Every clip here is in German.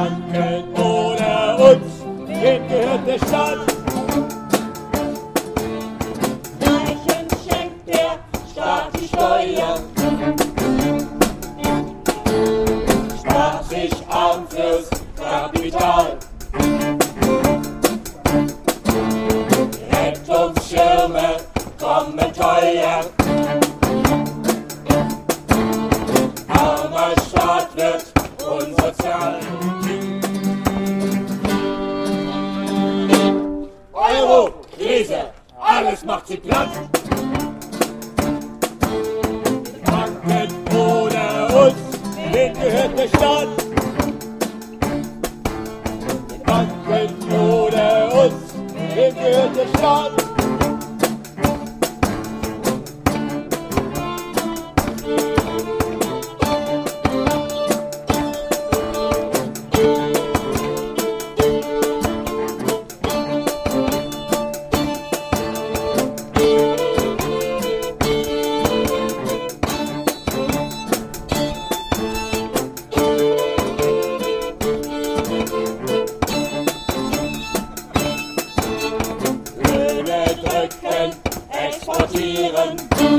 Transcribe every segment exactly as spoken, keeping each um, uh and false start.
Banken ohne uns, wem gehört der Staat? Reichen schenkt der Staat die Steuern, Spart sich arm fürs Kapital. Rettungsschirme kommen teuer. Armer Staat wird unsozial. Euro, Krise, alles macht sie platt. Banken ohne uns, wem gehört der Staat? Banken ohne uns, wem gehört der Staat? Löhne drücken, exportieren.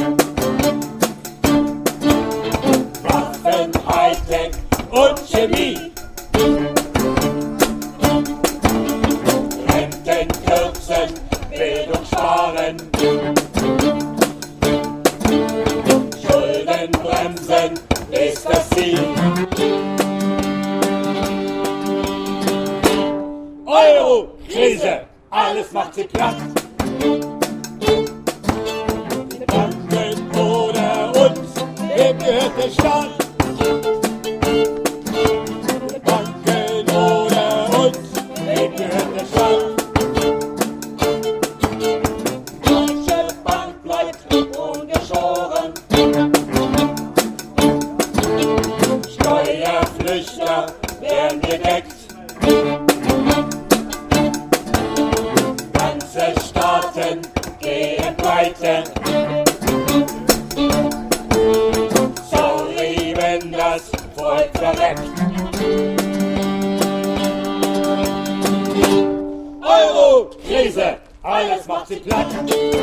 Waffen, Hightech und Chemie. Renten kürzen, Bildung sparen. Schulden bremsen ist das Ziel. Euro, Krise, alles macht sie platt. Banken ohne uns, wem gehört der Staat? Banken ohne uns, wem gehört der Staat? Deutsche Bank bleibt ungeschoren, Steuerflüchter werden gedeckt. Ganze Staaten gehen pleite. Sorry, wenn das Volk verreckt. Euro, Krise, alles macht sie platt.